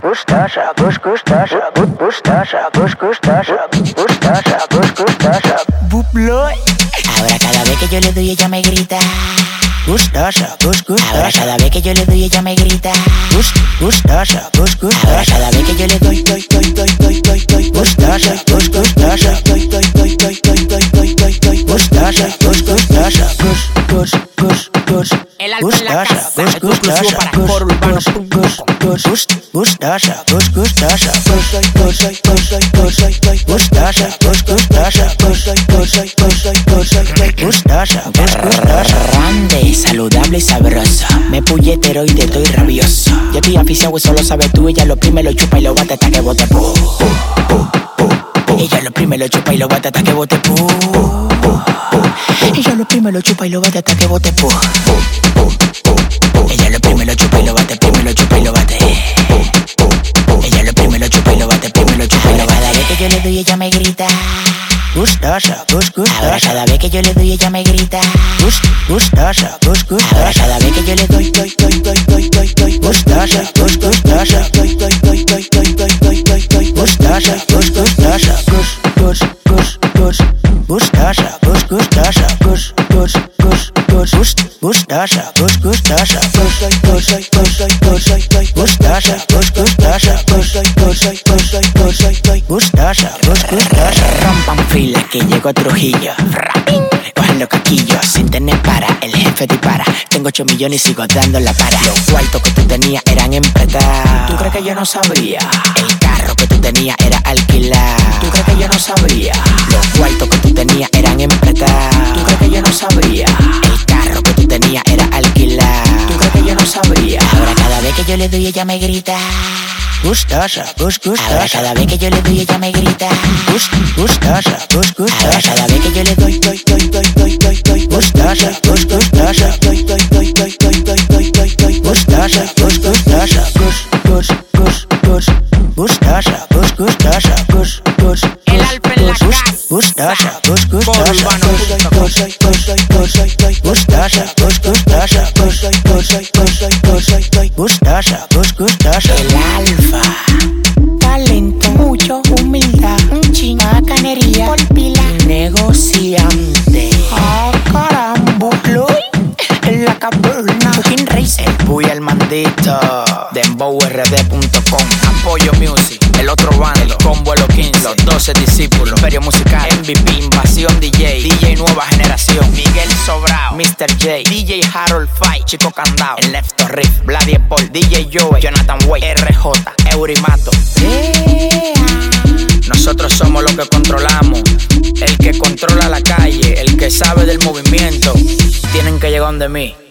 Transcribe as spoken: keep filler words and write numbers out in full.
gustaza, gus gustaza, gustaza, gus gustaza, gustaza, gus gustaza. Bubloy. Ahora cada vez que yo le doy ella me grita. Gustaza, gus gustaza. Ahora cada vez que yo le doy ella me grita. Gus gustaza, gus gustaza. Ahora cada vez que yo le doy, doy, doy, doy, doy, doy, doy, gustaza, gus gustaza, doy, doy, doy, doy, doy, doy, doy, doy, doy, gustaza, gus gustaza, gus gus gus gus. El alma en la casa, gus gustaza, para coro urbano, gus gus gus gustaza, gus gustaza, gus gus gus gus gustaza, gus gustaza, gus gus gus gustaza, gus gustaza. Grande, saludable y sabroso. Me puñetero y te estoy rabioso. Yo estoy aficiado y solo sabes tú. Ella lo prime, lo chupa y lo bate hasta que bote pu. Ella lo prime, lo chupa y lo bate hasta que bote pu. Ella lo prime, lo chupa y lo bate hasta que bote pu. Ella lo prime, lo chupa y lo bate, prime, lo chupa y lo bate. Ella lo prime, lo chupa y lo bate, prime, lo chupa y lo bate. Cada vez que yo le doy ella me grita. Gustaza, gus Ahora gustaza. cada vez que yo le doy ella me grita. Gus gustaza, gus Ahora gustaza. cada vez que yo le doy, doy, doy, doy, doy, doy, doy, Gustaza, gus gustaza. doy, doy, doy, doy, doy, doy, doy, doy, doy, Gustaza, gus gustaza. Gus gus gus gus. Gustaza, gus gustaza. Gus gus gus gus. Gustaza, gus gustaza. Gus gus gus gus. Gustaza, gus gustaza. Gus gus gus gus. Gustaza, gus gustaza. Rompan filas que llegó Trujillo. Rapin, cogen los caquillos sin tener para. El jefe dispara. Tengo ocho millones y sigo dando la para. Los cuartos que tú tenías eran emprestados. ¿Tú crees que yo no sabría? El carro que tú tenías era alquilar. ¿Tú crees que yo no sabría? Los cuartos que tú tenías eran emprestados. ¿Tú crees que yo no sabría? El carro que tú tenías era alquilar. ¿Tú crees que yo no sabría? Ahora cada vez que yo le doy ella me grita. Gustaza, gus Ahora gustaza. cada vez que yo le doy ella me grita. Gus gustaza, gus Ahora gustaza. cada vez que yo le doy, doy, doy, doy, doy, doy, doy, Gustaza, gus gustaza. doy, doy, doy, doy, doy, doy, doy, doy, doy, Gustaza, gus gustaza. Gus gus gus gus. Gustaza, gus gustaza. Gus gus El alfa en la gus. casa. Gustaza, gus gustaza. Urbano punto com. Gus gus gus. Gustaza, gus gustaza. Gus gus gus. Gustaza, gus gustaza. El alfa. Talento, mucho, humildad, un chin, bacanería, por pila, negociante. Ah, caramba, Floyd, en la caverna. King Racer, Puy el mandito, dembow r d punto com. Apoyo Music, el otro bando, el combo de los quince, los doce discípulos, Imperio Musical, M V P, Invasión D J, D J Nueva Generación, Miguel Sobrao, mister J, D J Harold Fight, Chico Candao, el Lefto Riff, Vladi Paul, D J Joey, Jonathan Way, R J, Eurimato. Yeah. Nosotros somos los que controlamos, el que controla la calle, el que sabe del movimiento. Tienen que llegar donde mí.